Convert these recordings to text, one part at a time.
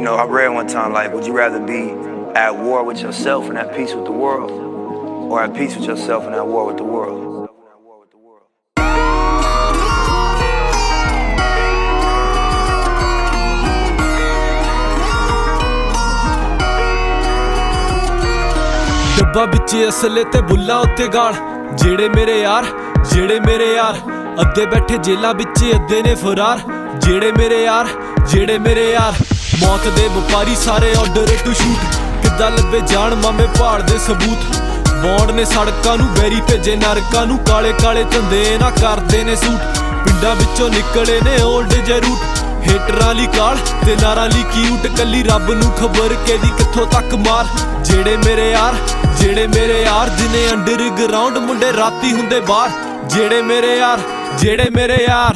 You know, I read one time, like, would you rather be at war with yourself and at peace with the world, or at peace with yourself and at war with the world? ਡੱਬਾ ਵਿੱਚ ਅਸਲੇ ਤੇ ਬੁੱਲਾ ਉੱਤੇ ਗਾਲ ਜਿਹੜੇ ਮੇਰੇ ਯਾਰ ਅੱਧੇ ਬੈਠੇ ਜੇਲਾਂ ਵਿੱਚ ਅੱਧੇ ਨੇ ਫਰਾਰ ਜਿਹੜੇ ਮੇਰੇ ਯਾਰ ਮੌਤ ਦੇ ਵਪਾਰੀ ਸਾਰੇ ਆਰਡਰ ਟੂ ਸ਼ੂਟ ਕਿੱਦਾਂ ਲੱਭੇ ਜਾਣ ਮਾਮੇ ਪਹਾੜ ਦੇ ਸਬੂਤ ਬੌਂਡ ਨੇ ਸੜਕਾਂ ਨੂੰ ਬੈਰੀ ਭੇਜੇ ਨਰਕਾਂ ਨੂੰ ਕਾਲੇ ਕਾਲੇ ਧੰਦੇ ਨਾ ਕਰਦੇ ਨੇ ਸੂਟ ਪਿੰਡਾਂ ਵਿੱਚੋਂ ਨਿਕਲੇ ਨੇ ਓਲਡ ਜੇ ਰੂਟ ਹੇਟਰਾਂ ਲਈ ਕਾਲ ਤੇ ਨਾਰਾਂ ਲਈ ਕਿਊਟ ਕੱਲੀ ਰੱਬ ਨੂੰ ਖਬਰ ਕਿਹਦੀ ਕਿੱਥੋਂ ਤੱਕ ਮਾਰ ਜਿਹੜੇ ਮੇਰੇ ਯਾਰ ਦਿਨੇ ਅੰਡਰਗਰਾਉਂਡ ਮੁੰਡੇ ਰਾਤੀ ਹੁੰਦੇ ਬਾਹਰ ਜਿਹੜੇ ਮੇਰੇ ਯਾਰ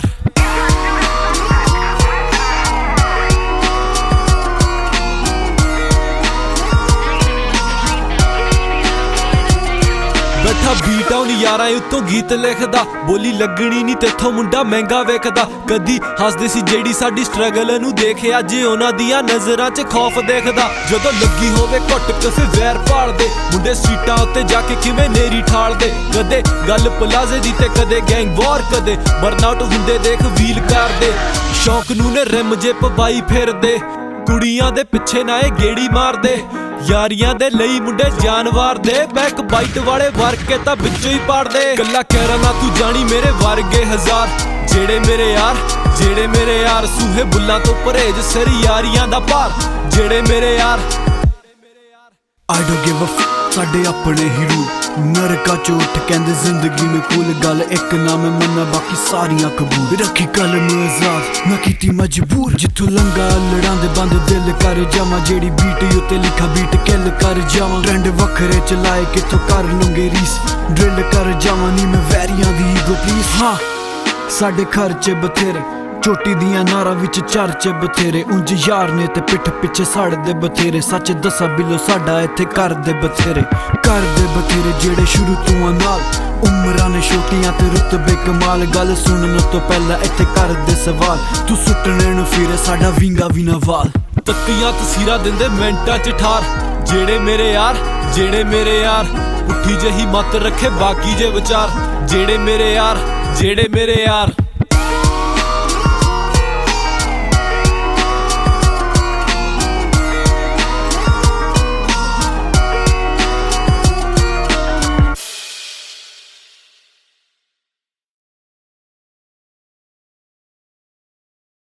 ਬੈਠਾ ਬੀਟ ਆਉਣ ਯਾਰਾਂ ਉੱਤੋਂ ਗੀਤ ਲਿਖਦਾ ਬੋਲੀ ਲੱਗਣੀ ਨਹੀਂ ਤੇਥੋਂ ਮੁੰਡਾ ਮਹਿੰਗਾ ਵੇਖਦਾ ਕਦੀ ਹੱਸਦੇ ਸੀ ਜਿਹੜੀ ਸਾਡੀ ਸਟਰਗਲ ਨੂੰ ਦੇਖੇ ਅੱਜ ਉਹਨਾਂ ਦੀਆਂ ਨਜ਼ਰਾਂ 'ਚ ਖੌਫ ਦੇਖਦਾ ਜਦੋਂ ਲੱਗੀ ਹੋਵੇ ਘੁੱਟ ਕਿਸੇ ਵੈਰ ਭਾਲਦੇ ਮੁੰਡੇ ਸਟਰੀਟਾਂ ਉੱਤੇ ਜਾ ਕੇ ਕਿਵੇਂ ਨੇਰੀ ਠਾਲਦੇ ਕਦੇ ਗੱਲ ਪਲਾਜ਼ੇ ਦੀ ਤੇ ਕਦੇ ਗੈਂਗ ਵਾਰ ਕਦੇ ਬਰਨਆਊਟ ਹੁੰਦੇ ਦੇਖ ਵੀਲ ਕਰਦੇ ਸ਼ੌਕ ਨੂੰ ਨੇ ਰਿਮ ਜੇ ਪਵਾਈ ਫਿਰਦੇ ਕੁੜੀਆਂ ਦੇ ਪਿੱਛੇ ਨਾ ਇਹ ਗੇੜੀ ਮਾਰਦੇ ਯਾਰੀਆਂ ਦੇ ਲਈ ਮੁੰਡੇ ਜਾਨਵਰ ਦੇ ਬੈਕ ਬਾਈਟ ਵਾਲੇ ਵਰਕੇ ਤਾਂ ਵਿੱਚੋਂ ਹੀ ਪਾੜਦੇ ਗੱਲਾਂ ਕਹਿ ਨਾ ਤੂੰ ਜਾਣੀ ਮੇਰੇ ਵਰਗੇ ਹਜ਼ਾਰ ਜਿਹੜੇ ਮੇਰੇ ਯਾਰ ਸੂਹੇ ਬੁੱਲਾਂ ਤੋਂ ਪਰਹੇਜ ਸਿਰ ਯਾਰੀਆਂ ਦਾ ਭਾਰ ਜਿਹੜੇ ਮੇਰੇ ਯਾਰ I don't give a f ਸਾਡੇ ਆਪਣੇ ਹੀ ਰੂਲ ਨਰਕਾਂ ਚੋਂ ਉੱਠ ਕਹਿੰਦੇ ਜ਼ਿੰਦਗੀ ਨੂੰ ਕੂਲ ਗੱਲ ਇੱਕ ਨਾ ਮੈਂ ਮੰਨਾ ਬਾਕੀ ਸਾਰੀਆਂ ਕਬੂਲ ਰੱਖੀ ਕਲਮ ਆਜ਼ਾਦ ਨਾ ਕੀਤੀ ਮਜਬੂਰ ਜਿੱਥੋਂ ਲੰਗਾ ਲੜਾਂ ਦੇ ਬੰਦ ਦਿਲ ਕਰ ਜਾਵਾਂ ਜਿਹੜੀ ਬੀਟ ਉੱਤੇ ਲਿਖਾ ਬੀਟ ਕਿਲ ਕਰ ਜਾਵਾਂ ਟ੍ਰੈਂਡ ਵੱਖਰੇ ਚਲਾਏ ਕਿੱਥੋਂ ਕਰ ਲੂੰਗੇ ਰੀਸ ਡਰਿਲ ਕਰ ਜਾਵਾਂ ਨੀ ਮੈਂ ਵੈਰੀਆਂ ਦੀ ਈਗੋ ਪਲੀਜ਼ ਹਾਂ ਸਾਡੇ ਖਰਚੇ ਬਥੇਰੇ ਚੋਟੀ ਦੀਆਂ ਨਾਰਾਂ ਵਿੱਚ ਚਰਚੇ ਬਥੇਰੇ ਉਂਝ ਯਾਰ ਨੇ ਤੇ ਪਿੱਠ ਪਿੱਛੇ ਸੜਦੇ ਬਥੇਰੇ ਸੱਚ ਦੱਸਾਂ ਬਿੱਲੋ ਸਾਡਾ ਇੱਥੇ ਕਰਦੇ ਬਥੇਰੇ ਜਿਹੜੇ ਸ਼ੁਰੂ ਤੋਂ ਨਾਲ ਉਮਰਾਂ ਨੇ ਛੋਟੀਆਂ ਤੇ ਰੁਤਬੇ ਕਮਾਲ ਗੱਲ ਸੁਣਨ ਤੋਂ ਪਹਿਲਾਂ ਇੱਥੇ ਕਰਦੇ ਸਵਾਲ ਤੂੰ ਸੁੱਟਣੇ ਨੂੰ ਫਿਰੇ ਸਾਡਾ ਵਿੰਗਾ ਵੀ ਨਾ ਵਾਲ ਤੱਤੀਆਂ ਤਸੀਰਾਂ ਦਿੰਦੇ ਮਿੰਟਾਂ 'ਚ ਠਾਰ ਜਿਹੜੇ ਮੇਰੇ ਯਾਰ ਪੁੱਠੀ ਜਿਹੀ ਮੱਤ ਰੱਖੇ ਬਾਕੀ ਜੇ ਵਿਚਾਰ ਜਿਹੜੇ ਮੇਰੇ ਯਾਰ